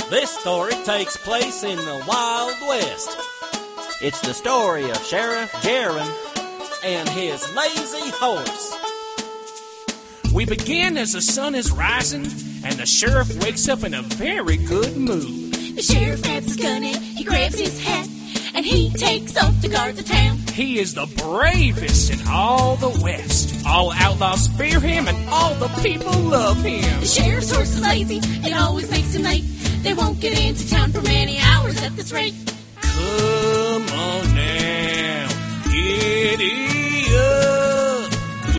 This story takes place in the Wild West. It's the story of Sheriff Jaron and his lazy horse. We begin as the sun is rising, and the sheriff wakes up in a very good mood. The sheriff grabs his gun and he grabs his hat, and he takes off to guard the town. He is the bravest in all the West. All outlaws fear him, and all the people love him. The sheriff's horse is lazy, it always makes him late. They won't get into town for many hours at this rate. Come on now, giddy up.